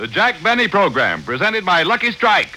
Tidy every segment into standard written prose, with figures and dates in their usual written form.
The Jack Benny Program, presented by Lucky Strike.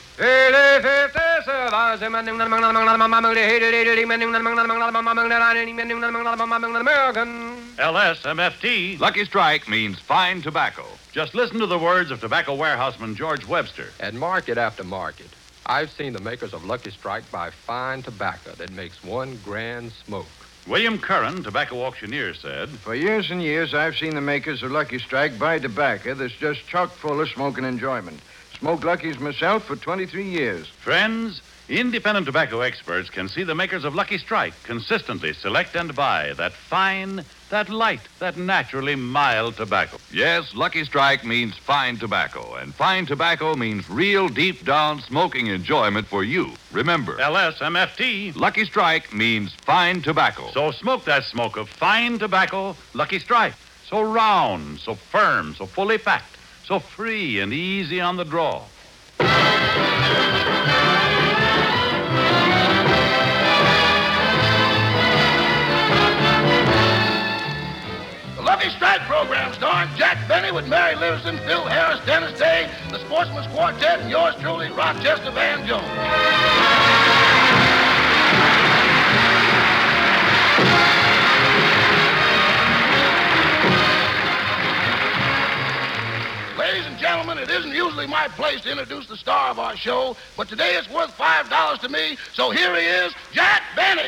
LSMFT. Lucky Strike means fine tobacco. Just listen to the words of tobacco warehouseman George Webster. At market after market, I've seen the makers of Lucky Strike buy fine tobacco that makes one grand smoke. William Curran, tobacco auctioneer, said, For years and years, I've seen the makers of Lucky Strike buy tobacco that's just chock full of smoking enjoyment. Smoked Lucky's myself for 23 years. Friends, independent tobacco experts can see the makers of Lucky Strike consistently select and buy that fine, that light, that naturally mild tobacco. Yes, Lucky Strike means fine tobacco, and fine tobacco means real deep-down smoking enjoyment for you. Remember, LSMFT. Lucky Strike means fine tobacco. So smoke that smoke of fine tobacco, Lucky Strike. So round, so firm, so fully packed, so free and easy on the draw. Lucky Strike program starring Jack Benny with Mary Livingston, Phil Harris, Dennis Day, the Sportsman's Quartet, and yours truly, Rochester Van Jones. Ladies and gentlemen, it isn't usually my place to introduce the star of our show, but today it's worth $5 to me, so here he is, Jack Benny.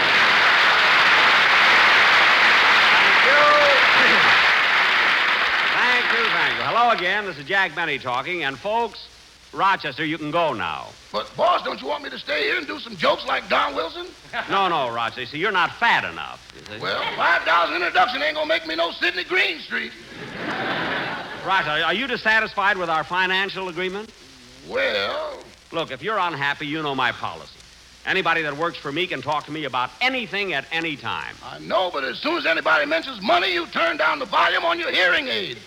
Thank you. Hello again. This is Jack Benny talking. And, folks, Rochester, you can go now. But, boss, don't you want me to stay here and do some jokes like Don Wilson? No, Rochester. See, you're not fat enough. Well, $5 introduction ain't gonna make me no Sidney Greenstreet. Rochester, are you dissatisfied with our financial agreement? Well... Look, if you're unhappy, you know my policy. Anybody that works for me can talk to me about anything at any time. I know, but as soon as anybody mentions money, you turn down the volume on your hearing aid.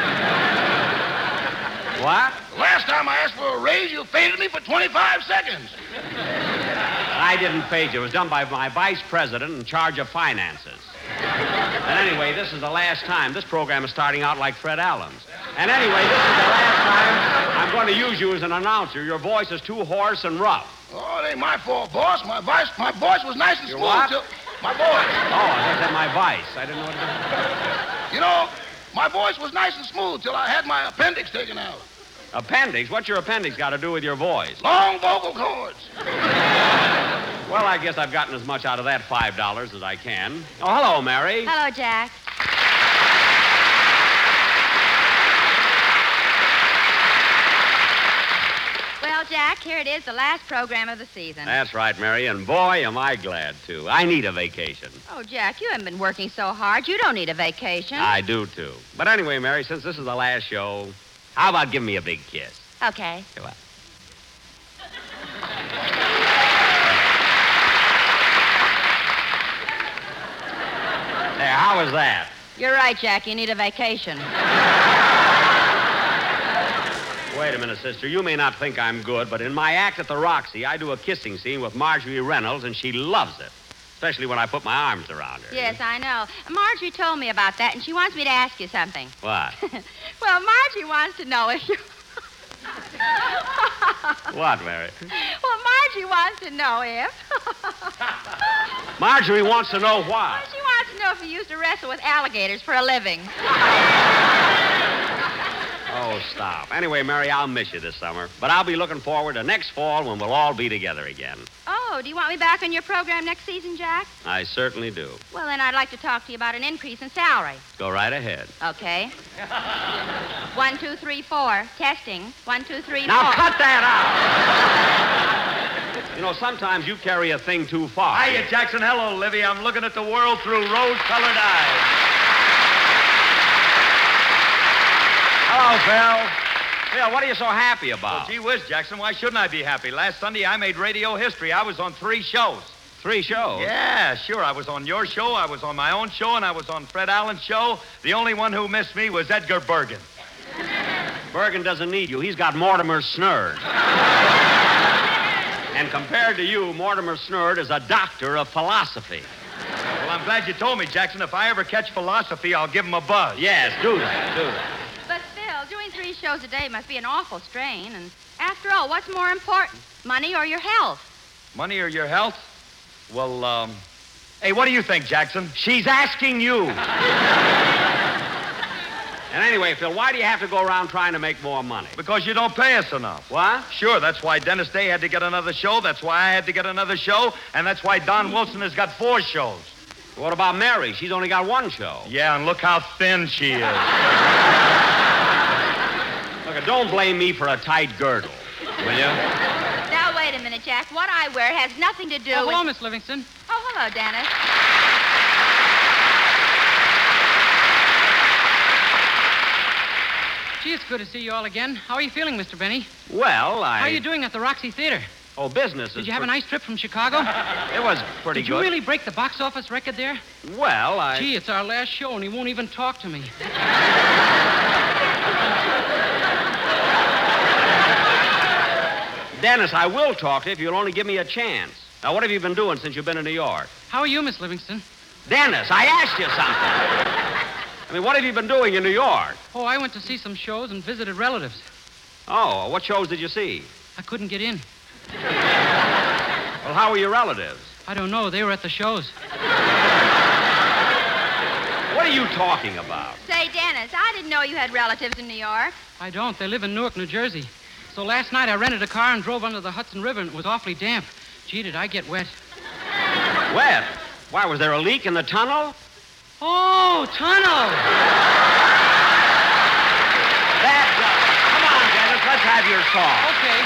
What? The last time I asked for a raise, you faded me for 25 seconds. I didn't fade you. It was done by my vice president in charge of finances. And anyway, this is the last time. This program is starting out like Fred Allen's. And anyway, this is the last time I'm going to use you as an announcer. Your voice is too hoarse and rough. Oh, it ain't my fault, boss. My voice was nice and Your smooth what? till... My voice. Oh, I thought that my vice. I didn't know what it was. You know, my voice was nice and smooth till I had my appendix taken out. Appendix? What's your appendix got to do with your voice? Long vocal cords. Well, I guess I've gotten as much out of that $5 as I can. Oh, hello, Mary. Hello, Jack. Well, Jack, here it is, the last program of the season. That's right, Mary, and boy, am I glad to. I need a vacation. Oh, Jack, you haven't been working so hard. You don't need a vacation. I do, too. But anyway, Mary, since this is the last show, how about giving me a big kiss? Okay. Come on. There, how was that? You're right, Jack. You need a vacation. Wait a minute, sister. You may not think I'm good, but in my act at the Roxy, I do a kissing scene with Marjorie Reynolds, and she loves it. Especially when I put my arms around her. Yes, I know. Marjorie told me about that, and she wants me to ask you something. What? Well, Marjorie wants to know if you... What, Mary? Well, Marjorie wants to know if... Marjorie wants to know what? Well, she wants to know if you used to wrestle with alligators for a living. Oh, stop. Anyway, Mary, I'll miss you this summer. But I'll be looking forward to next fall when we'll all be together again. Oh, do you want me back on your program next season, Jack? I certainly do. Well, then I'd like to talk to you about an increase in salary. Go right ahead. Okay. 1, 2, 3, 4. Testing. 1, 2, 3, 4. Now cut that out! You know, sometimes you carry a thing too far. Hiya, Jackson. Hello, Livy. I'm looking at the world through rose-colored eyes. Hello, Phil. Phil, what are you so happy Well, about? gee whiz, Jackson, why shouldn't I be happy? Last Sunday, I made radio history. I was on 3 shows. 3 shows? Yeah, sure. I was on your show, I was on my own show, and I was on Fred Allen's show. The only one who missed me was Edgar Bergen. Bergen doesn't need you. He's got Mortimer Snurd. And compared to you, Mortimer Snurd is a doctor of philosophy. Well, I'm glad you told me, Jackson. If I ever catch philosophy, I'll give him a buzz. Yes, do that. But, Phil, doing 3 shows a day must be an awful strain. And after all, what's more important, money or your health? Money or your health? Well, hey, what do you think, Jackson? She's asking you. And anyway, Phil, why do you have to go around trying to make more money? Because you don't pay us enough. What? Sure, that's why Dennis Day had to get another show. That's why I had to get another show. And that's why Don Wilson has got 4 shows. What about Mary? She's only got 1 show. Yeah, and look how thin she is. Look, don't blame me for a tight girdle, will you? Now, wait a minute, Jack. What I wear has nothing to do with... Hello, Miss Livingston. Oh, hello, Dennis. Gee, it's good to see you all again. How are you feeling, Mr. Benny? Well, How are you doing at the Roxy Theater? Oh, business is... Did you have a nice trip from Chicago? It was pretty Did good. you really break the box office record there? Well, Gee, it's our last show, and he won't even talk to me. Dennis, I will talk to you if you'll only give me a chance. Now, what have you been doing since you've been in New York? How are you, Miss Livingston? Dennis, I asked you something. I mean, what have you been doing in New York? Oh, I went to see some shows and visited relatives. Oh, what shows did you see? I couldn't get in. Well, how were your relatives? I don't know. They were at the shows. What are you talking about? Say, Dennis, I didn't know you had relatives in New York. I don't. They live in Newark, New Jersey. So last night I rented a car and drove under the Hudson River, and it was awfully damp. Gee, did I get wet. Wet? Why, was there a leak in the tunnel? Oh, tunnel! That does it. Come on, Dennis, let's have your song. Okay.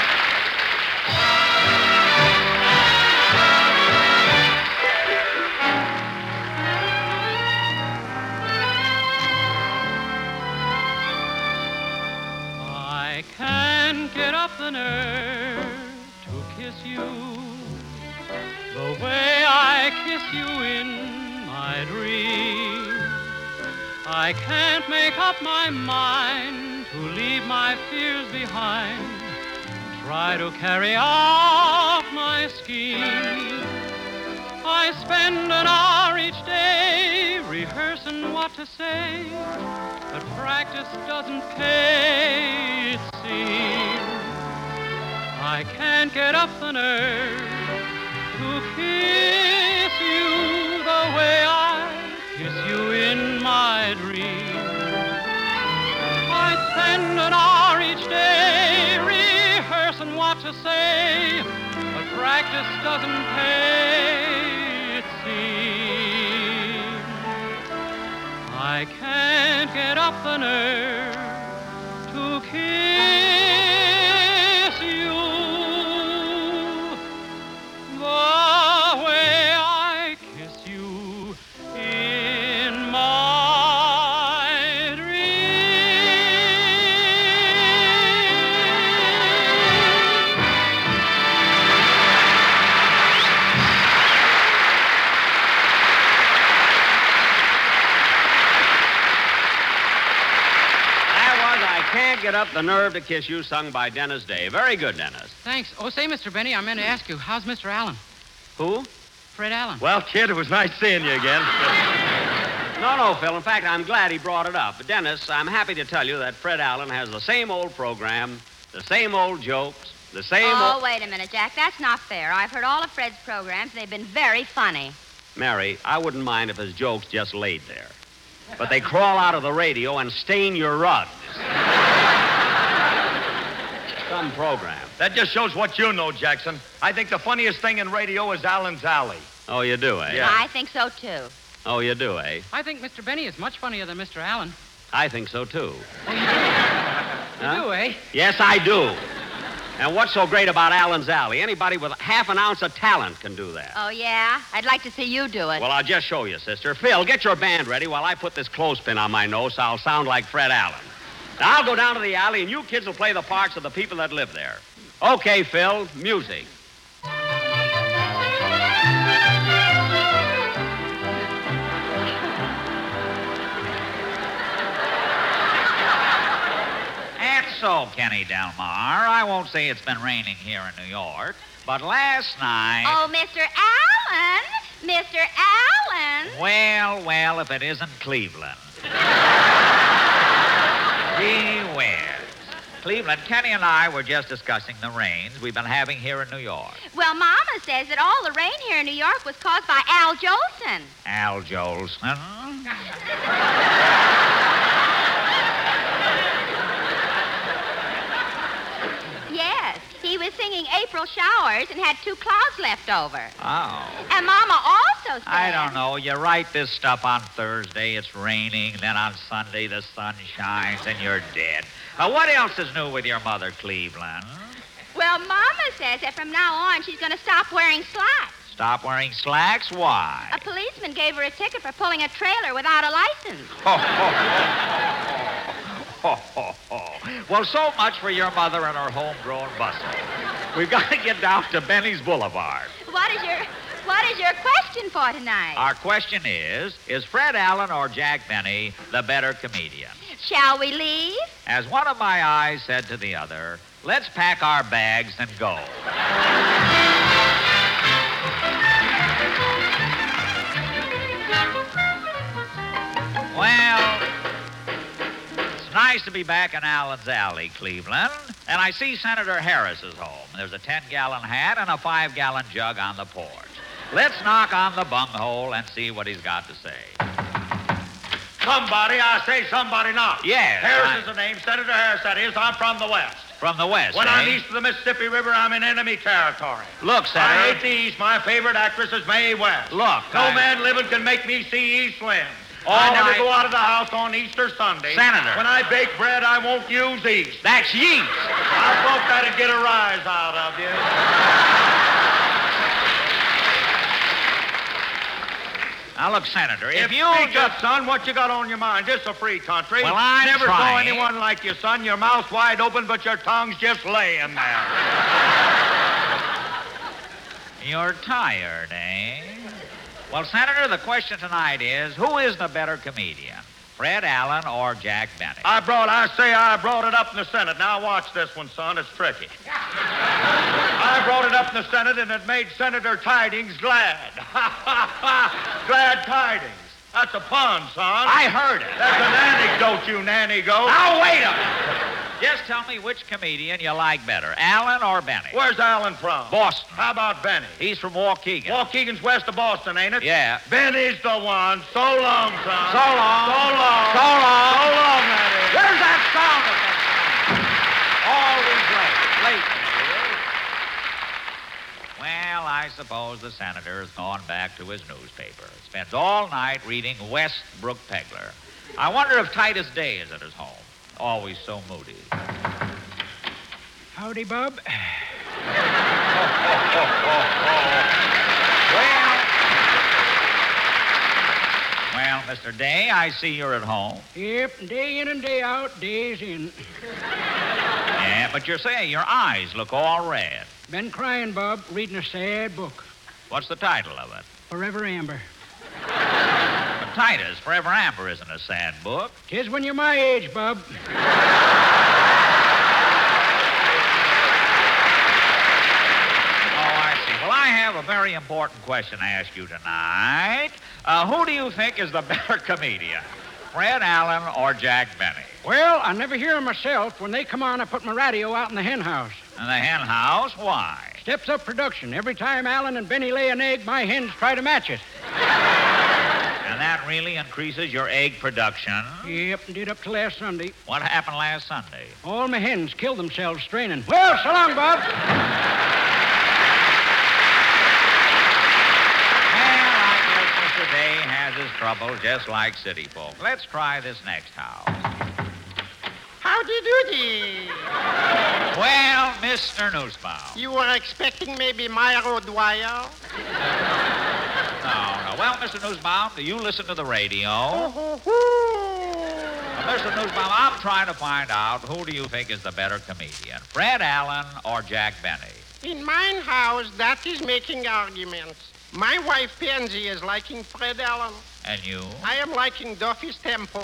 I can't get up the nerve to kiss you the way I kiss you in my dream. I can't make up my mind to leave my fears behind, try to carry out my scheme. I spend an hour each day rehearsing what to say, but practice doesn't pay, it seems. I can't get up the nerve to kiss you the way I kiss you in my dream. I spend an hour each day rehearsing what to say, but practice doesn't pay, it seems. I can't get up the nerve to kiss you the way I kiss you in my Can't Get Up the Nerve to Kiss You, sung by Dennis Day. Very good, Dennis. Thanks. Oh, say, Mr. Benny, I meant to ask you, how's Mr. Allen? Who? Fred Allen. Well, kid, it was nice seeing you again. No, Phil. In fact, I'm glad he brought it up. But, Dennis, I'm happy to tell you that Fred Allen has the same old program, the same old jokes, the same Oh, wait a minute, Jack. That's not fair. I've heard all of Fred's programs. They've been very funny. Mary, I wouldn't mind if his jokes just laid there. But they crawl out of the radio and stain your rugs. Some program. That just shows what you know, Jackson. I think the funniest thing in radio is Allen's Alley. Oh, you do, eh? Yeah. I think so, too. Oh, you do, eh? I think Mr. Benny is much funnier than Mr. Allen. I think so, too. You do, eh? Yes, I do. And what's so great about Allen's Alley? Anybody with half an ounce of talent can do that. Oh, yeah? I'd like to see you do it. Well, I'll just show you, sister. Phil, get your band ready while I put this clothespin on my nose so I'll sound like Fred Allen. Now, I'll go down to the alley, and you kids will play the parts of the people that live there. Okay, Phil, music. That's so, Kenny Delmar. I won't say it's been raining here in New York, but last night... Oh, Mr. Allen! Mr. Allen! Well, if it isn't Cleveland. Gee whiz. Cleveland, Kenny and I were just discussing the rains we've been having here in New York. Well, Mama says that all the rain here in New York was caused by Al Jolson. Al Jolson? Yes, he was singing April Showers and had 2 clouds left over. Oh. And Mama also said... I don't know. You write this stuff on Thursday, it's raining. Then on Sunday, the sun shines, and you're dead. What else is new with your mother, Cleveland? Well, Mama says that from now on, she's going to stop wearing slacks. Stop wearing slacks? Why? A policeman gave her a ticket for pulling a trailer without a license. Well, so much for your mother and her homegrown bustle. We've got to get down to Benny's Boulevard. What is your question for tonight? Our question is Fred Allen or Jack Benny the better comedian? Shall we leave? As one of my eyes said to the other, let's pack our bags and go. Well, it's nice to be back in Allen's Alley, Cleveland. And I see Senator Harris is home. There's a 10-gallon hat and a 5-gallon jug on the porch. Let's knock on the bunghole and see what he's got to say. Somebody, I say somebody not. Yes. Harris is the name, Senator Harris, that is. I'm from the West. From the West, When I'm east of the Mississippi River, I'm in enemy territory. Look, Senator. I hate the East. My favorite actress is Mae West. Look, No man living can make me see East Lynn. All I never right. go out of the house on Easter Sunday. Senator. When I bake bread, I won't use yeast. That's yeast. I thought that'd get a rise out of you. Now, look, Senator, if you Speak up, son. What you got on your mind? This is a free country. Well, I'm never saw trying. anyone like you, son. Your mouth's wide open, but your tongue's just laying there. You're tired, eh? Well, Senator, the question tonight is, who is the better comedian, Fred Allen or Jack Benny? I brought it up in the Senate. Now watch this one, son. It's tricky. I brought it up in the Senate, and it made Senator Tidings glad. Glad tidings. That's a pun, son. I heard it. That's an anecdote, you nanny goat. Now, wait a minute. Just tell me which comedian you like better, Allen or Benny? Where's Allen from? Boston. How about Benny? He's from Waukegan. Waukegan's west of Boston, ain't it? Yeah. Benny's the one. So long, son. So long. So long. So long. So long, that is. Where's that sound again? Always late. Late, Well, I suppose the senator has gone back to his newspaper. Spends all night reading Westbrook Pegler. I wonder if Titus Day is at his home. Always so moody. Howdy, Bub. Well, Mr. Day, I see you're at home. Yep, day in and day out, days in. Yeah, but you're saying your eyes look all red. Been crying, Bub, reading a sad book. What's the title of it? Forever Amber. But Titus, Forever Amber isn't a sad book. 'Tis when you're my age, Bub. Oh, I see. Well, I have a very important question to ask you tonight. Who do you think is the better comedian, Fred Allen or Jack Benny? Well, I never hear 'em myself. When they come on, I put my radio out in the hen house. In the hen house? Why? Steps up production. Every time Allen and Benny lay an egg, my hens try to match it. And that really increases your egg production? Yep, did up to last Sunday. What happened last Sunday? All my hens killed themselves straining. Well, so long, Bob. Well, I guess Mr. Day has his troubles just like city folk. Let's try this next house. Howdy doody. Well, Mr. Newsbaum. You were expecting maybe Myra Dwyer? No. Well, Mr. Newsbaum, do you listen to the radio? Now, Mr. Newsbaum, I'm trying to find out who do you think is the better comedian, Fred Allen or Jack Benny? In mine house, that is making arguments. My wife, Pansy, is liking Fred Allen. And you? I am liking Duffy's tempo.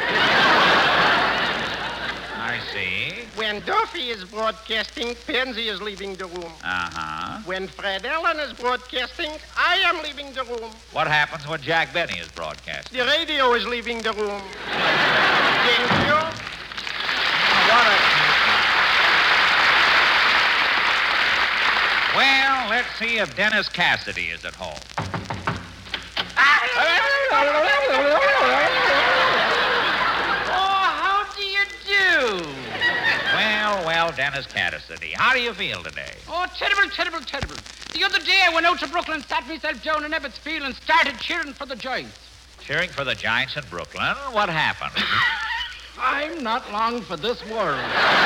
I see. When Duffy is broadcasting, Pansy is leaving the room. Uh-huh. When Fred Allen is broadcasting, I am leaving the room. What happens when Jack Benny is broadcasting? The radio is leaving the room. Thank you. What a... let's see if Dennis Cassidy is at home. Oh, how do you do? Well, Dennis Cassidy, how do you feel today? Oh, terrible, terrible, terrible. The other day I went out to Brooklyn, sat myself down in Ebbets Field and started cheering for the Giants. Cheering for the Giants in Brooklyn? What happened? I'm not long for this world.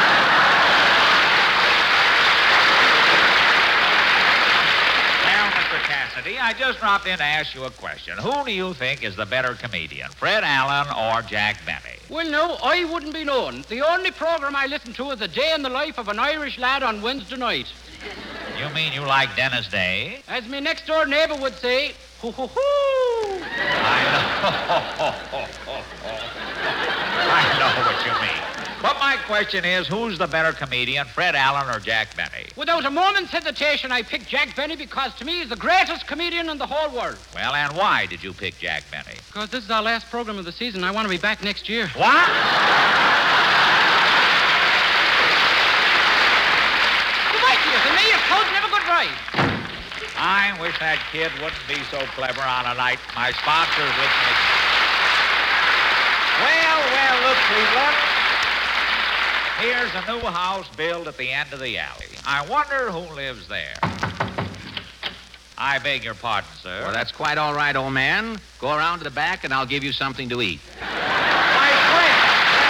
Well, Mr. Cassidy, I just dropped in to ask you a question. Who do you think is the better comedian, Fred Allen or Jack Benny? Well, no, I wouldn't be known. The only program I listen to is A Day in the Life of an Irish Lad on Wednesday night. You mean you like Dennis Day? As my next-door neighbor would say, hoo-hoo-hoo. I know what you mean. But my question is, who's the better comedian, Fred Allen or Jack Benny? Without a moment's hesitation, I picked Jack Benny because to me he's the greatest comedian in the whole world. Well, and why did you pick Jack Benny? Because this is our last program of the season. I want to be back next year. What? Goodbye to you. The mayor's coat never good ride. I wish that kid wouldn't be so clever on a night my sponsors listening. Well, look, Cleveland. Here's a new house built at the end of the alley. I wonder who lives there. I beg your pardon, sir. Well, that's quite all right, old man. Go around to the back and I'll give you something to eat. My friend!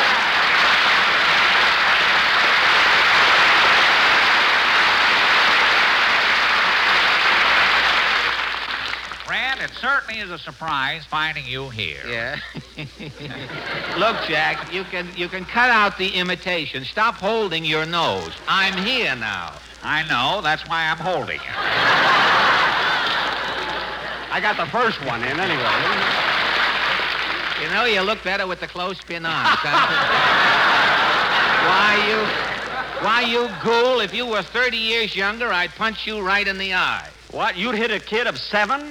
Fred, it certainly is a surprise finding you here. Yeah. Look, Jack, you can cut out the imitation. Stop holding your nose. I'm here now. I know. That's why I'm holding it. I got the first one in anyway. You know, you look better with the clothespin on. Why, you ghoul, if you were 30 years younger, I'd punch you right in the eye. What, you'd hit a kid of 7?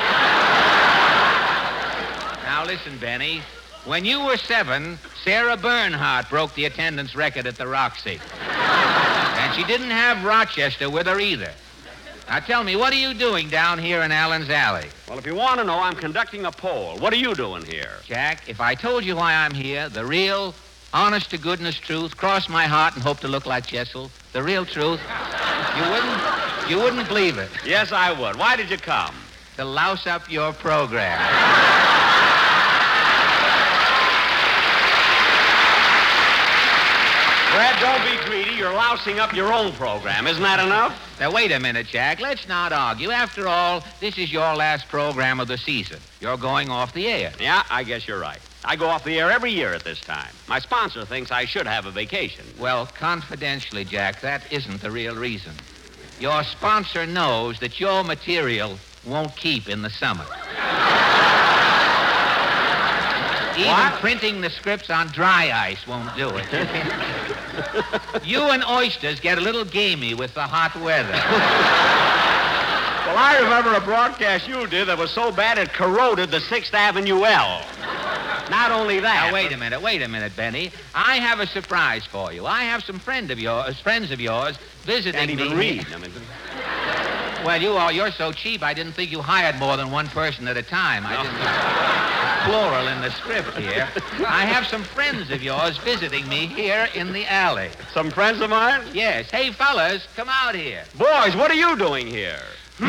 Now, listen, Benny. When you were 7, Sarah Bernhardt broke the attendance record at the Roxy. And she didn't have Rochester with her either. Now, tell me, what are you doing down here in Allen's Alley? Well, if you want to know, I'm conducting a poll. What are you doing here? Jack, if I told you why I'm here, the real, honest-to-goodness truth, cross my heart and hope to look like Jessel, the real truth, you wouldn't believe it. Yes, I would. Why did you come? To louse up your program. Fred, don't be greedy. You're lousing up your own program. Isn't that enough? Now, wait a minute, Jack. Let's not argue. After all, this is your last program of the season. You're going off the air. Yeah, I guess you're right. I go off the air every year at this time. My sponsor thinks I should have a vacation. Well, confidentially, Jack, that isn't the real reason. Your sponsor knows that your material won't keep in the summer. Even printing the scripts on dry ice won't do it. You and oysters get a little gamey with the hot weather. Well, I remember a broadcast you did that was so bad it corroded the 6th Avenue L. Not only that. Now, wait a minute, Benny. I have a surprise for you. I have some friends of yours visiting Can't even me. read. I mean, Well, you're so cheap, I didn't think you hired more than one person at a time. I didn't plural in the script here. I have some friends of yours visiting me here in the alley. Some friends of mine? Yes. Hey, fellas, come out here. Boys, what are you doing here?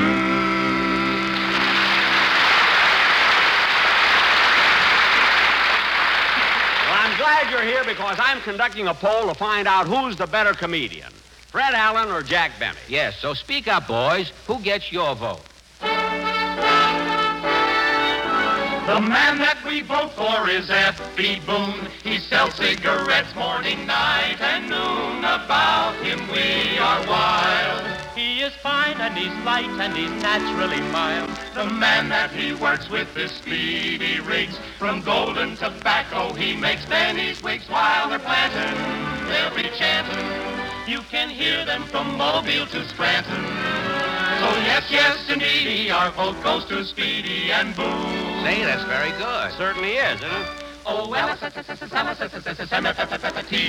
Well, I'm glad you're here because I'm conducting a poll to find out who's the better comedian, Fred Allen or Jack Benny. Yes, so speak up, boys. Who gets your vote? The man that we vote for is F.B. Boone. He sells cigarettes morning, night, and noon. About him we are wild. He is fine and he's light and he's naturally mild. The man that he works with is Speedy Riggs. From golden tobacco he makes Benny's wigs while they're planting. They'll be chanting. You can hear them from Mobile to Scranton. So yes, indeed, our vote goes to Speedy and Boone. Say, that's very good. Certainly is, isn't it? Oh, well, Wait a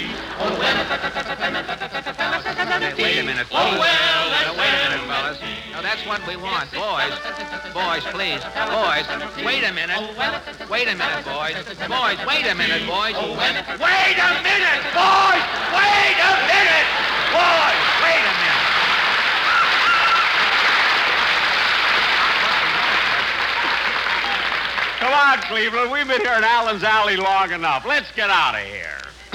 minute, oh, well, fellas. No, that's what we want. Boys, please. Boys, wait a minute. Wait a minute, boys. Boys, wait a minute, boys. Wait a minute, boys! Wait a minute! Boys, wait a minute! Come on, Cleveland. We've been here at Allen's Alley long enough. Let's get out of here.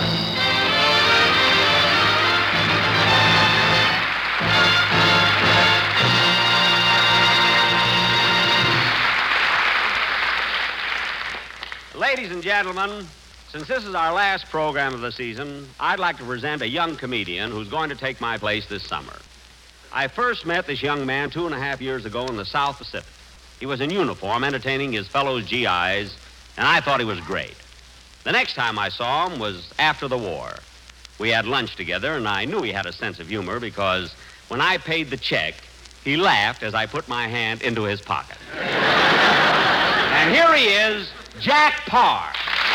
Ladies and gentlemen, since this is our last program of the season, I'd like to present a young comedian who's going to take my place this summer. I first met this young man 2.5 years ago in the South Pacific. He was in uniform, entertaining his fellow GIs, and I thought he was great. The next time I saw him was after the war. We had lunch together, and I knew he had a sense of humor because when I paid the check, he laughed as I put my hand into his pocket. And here he is, Jack Parr.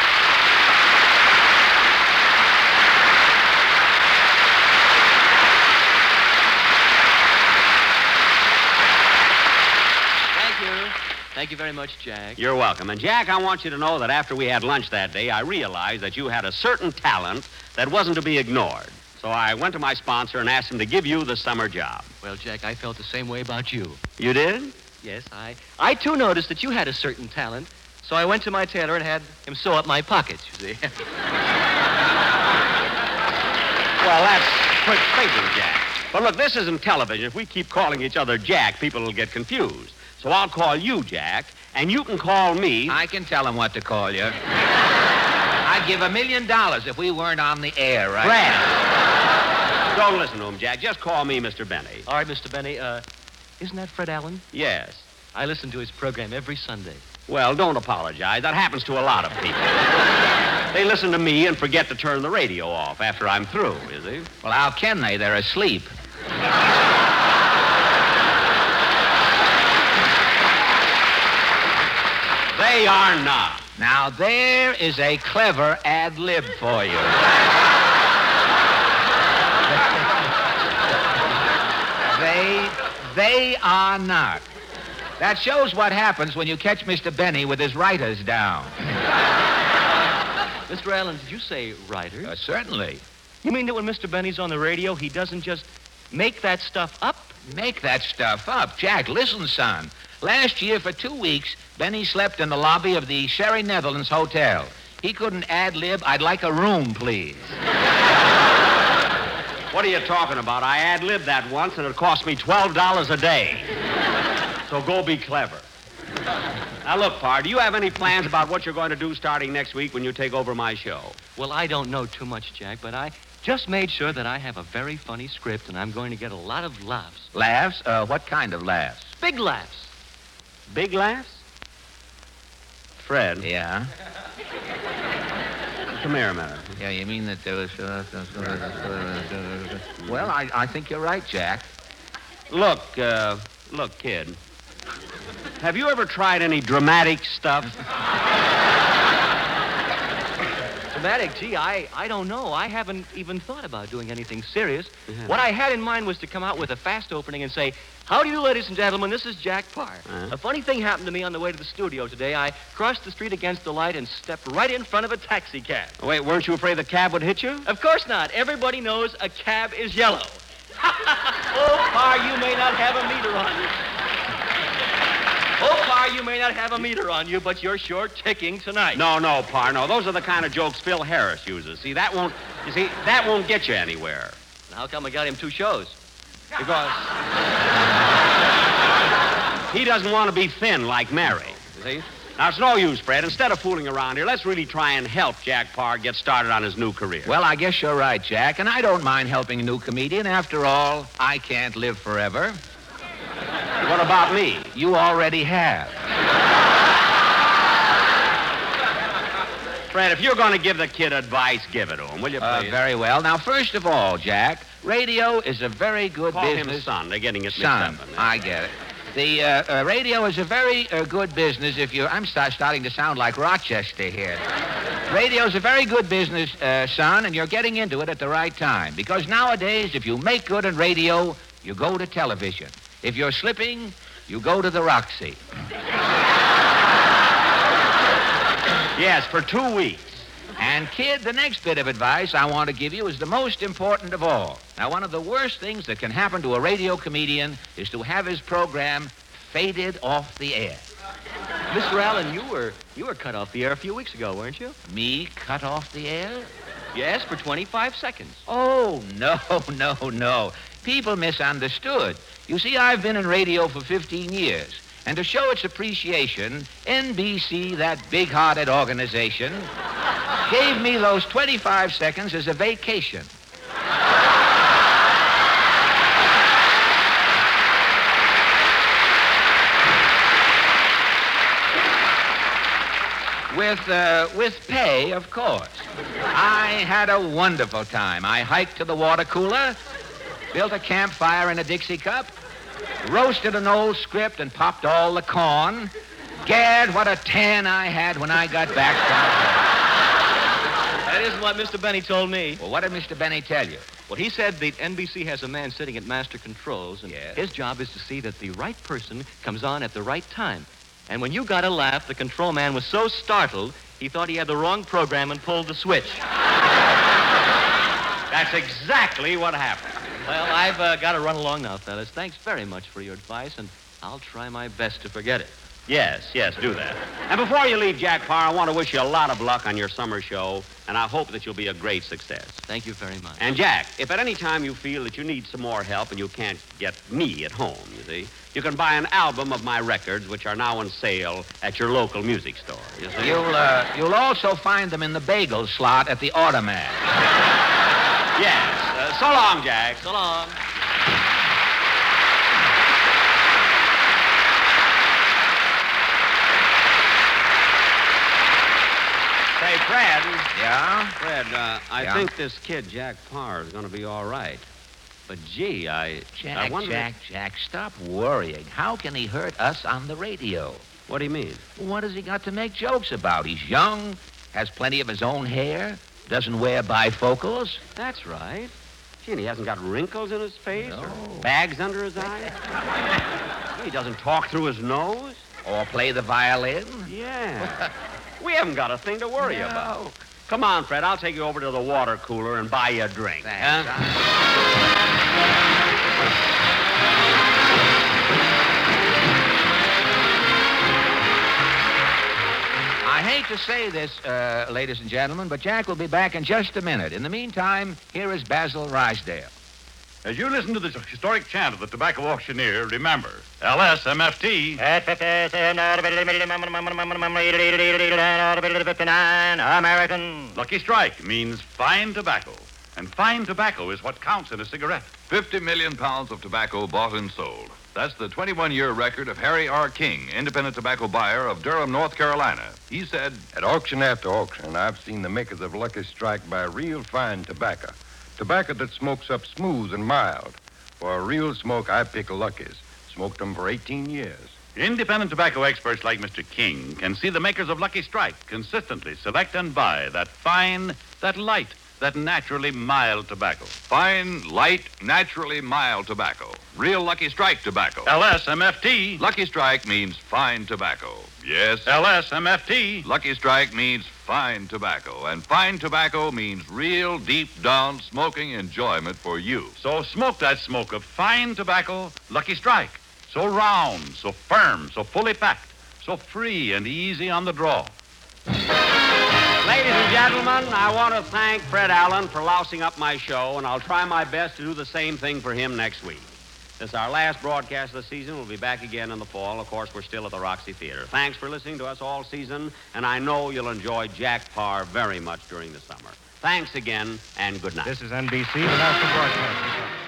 Thank you very much, Jack. You're welcome. And, Jack, I want you to know that after we had lunch that day, I realized that you had a certain talent that wasn't to be ignored. So I went to my sponsor and asked him to give you the summer job. Well, Jack, I felt the same way about you. You did? Yes, I too noticed that you had a certain talent, so I went to my tailor and had him sew up my pockets, you see. Well, that's quick thinking, Jack. But look, this isn't television. If we keep calling each other Jack, people will get confused. So I'll call you Jack, and you can call me. I can tell him what to call you. I'd give $1 million if we weren't on the air, right? Fred. Don't listen to him, Jack. Just call me Mr. Benny. All right, Mr. Benny. Isn't that Fred Allen? Yes. I listen to his program every Sunday. Well, don't apologize. That happens to a lot of people. They listen to me and forget to turn the radio off after I'm through, you see? Well, how can they? They're asleep. They are not. Now, there is a clever ad lib for you. They are not. That shows what happens when you catch Mr. Benny with his writers down. Mr. Allen, did you say writers? Certainly. You mean that when Mr. Benny's on the radio, he doesn't just make that stuff up? Make that stuff up? Jack, listen, son. Last year, for 2 weeks, Benny slept in the lobby of the Sherry Netherlands Hotel. He couldn't ad-lib, "I'd like a room, please." What are you talking about? I ad-libbed that once, and it cost me $12 a day. So go be clever. Now, look, Parr, do you have any plans about what you're going to do starting next week when you take over my show? Well, I don't know too much, Jack, but I just made sure that I have a very funny script, and I'm going to get a lot of laughs. Laughs? What kind of laughs? Big laughs. Big laughs? Fred. Yeah? Come here a minute. Yeah, you mean that there was... Well, I think you're right, Jack. Look, kid. Have you ever tried any dramatic stuff? Dramatic? Gee, I don't know. I haven't even thought about doing anything serious. Yeah. What I had in mind was to come out with a fast opening and say, "How do you do, ladies and gentlemen? This is Jack Parr." A funny thing happened to me on the way to the studio today. I crossed the street against the light and stepped right in front of a taxi cab. Wait, weren't you afraid the cab would hit you? Of course not. Everybody knows a cab is yellow. Oh, Parr, you may not have a meter on you. Oh, Parr, you may not have a meter on you, but you're sure ticking tonight. No, Parr, no. Those are the kind of jokes Phil Harris uses. That won't get you anywhere. How come I got him 2 shows? Because he doesn't want to be thin like Mary, you see? Now, it's no use, Fred. Instead of fooling around here, let's really try and help Jack Parr get started on his new career. Well, I guess you're right, Jack, and I don't mind helping a new comedian. After all, I can't live forever. What about me? You already have. Fred, if you're going to give the kid advice, give it to him, will you, please? Very well. Now, first of all, Jack, radio is a very good business. Call him son. They're getting it mixed son. up. I get it. The radio is a very good business if you... I'm starting to sound like Rochester here. Radio's a very good business, son, and you're getting into it at the right time. Because nowadays, if you make good in radio, you go to television. If you're slipping, you go to the Roxy. Yes, for 2 weeks. And, kid, the next bit of advice I want to give you is the most important of all. Now, one of the worst things that can happen to a radio comedian is to have his program faded off the air. Mr. Allen, you were cut off the air a few weeks ago, weren't you? Me cut off the air? Yes, for 25 seconds. Oh, no. People misunderstood. You see, I've been in radio for 15 years. And to show its appreciation, NBC, that big-hearted organization, gave me those 25 seconds as a vacation. With pay, of course. I had a wonderful time. I hiked to the water cooler, built a campfire in a Dixie cup, roasted an old script and popped all the corn. Gad, what a tan I had when I got back from That isn't what Mr. Benny told me. Well, what did Mr. Benny tell you? Well, he said the NBC has a man sitting at master controls, and his job is to see that the right person comes on at the right time. And when you got a laugh, the control man was so startled, he thought he had the wrong program and pulled the switch. That's exactly what happened. Well, I've got to run along now, fellas. Thanks very much for your advice, and I'll try my best to forget it. Yes, do that. And before you leave, Jack Parr, I want to wish you a lot of luck on your summer show, and I hope that you'll be a great success. Thank you very much. And, Jack, if at any time you feel that you need some more help and you can't get me at home, you see, you can buy an album of my records, which are now on sale at your local music store, you see. You'll also find them in the bagel slot at the Automat. Yes. So long, Jack. So long. Say, Fred. Yeah? Fred, I think this kid, Jack Parr, is going to be all right. But, gee, I wonder... Jack, stop worrying. How can he hurt us on the radio? What do you mean? What has he got to make jokes about? He's young, has plenty of his own hair, doesn't wear bifocals. That's right. Gee, and he hasn't got wrinkles in his face No. or bags under his eyes. He doesn't talk through his nose. Or play the violin. Yeah. We haven't got a thing to worry about. Come on, Fred. I'll take you over to the water cooler and buy you a drink. Thanks. I hate to say this, ladies and gentlemen, but Jack will be back in just a minute. In the meantime, here is Basil Rysdale. As you listen to the historic chant of the tobacco auctioneer, remember, LSMFT. American. Lucky Strike means fine tobacco. And fine tobacco is what counts in a cigarette. 50 million pounds of tobacco bought and sold. That's the 21-year record of Harry R. King, independent tobacco buyer of Durham, North Carolina. He said, "At auction after auction, I've seen the makers of Lucky Strike buy real fine tobacco. Tobacco that smokes up smooth and mild. For a real smoke, I pick Lucky's. Smoked them for 18 years. Independent tobacco experts like Mr. King can see the makers of Lucky Strike consistently select and buy that fine, that light, that naturally mild tobacco. fine, light, naturally mild tobacco. Real Lucky Strike tobacco. LSMFT. Lucky Strike means fine tobacco. Yes. LSMFT. Lucky Strike means fine tobacco. And fine tobacco means real, deep-down smoking enjoyment for you. So smoke that smoke of fine tobacco, Lucky Strike. So round, so firm, so fully packed, so free and easy on the draw. Ladies and gentlemen, I want to thank Fred Allen for lousing up my show, and I'll try my best to do the same thing for him next week. This is our last broadcast of the season. We'll be back again in the fall. Of course, we're still at the Roxy Theater. Thanks for listening to us all season, and I know you'll enjoy Jack Parr very much during the summer. Thanks again, and good night. This is NBC, the National Broadcasting Company.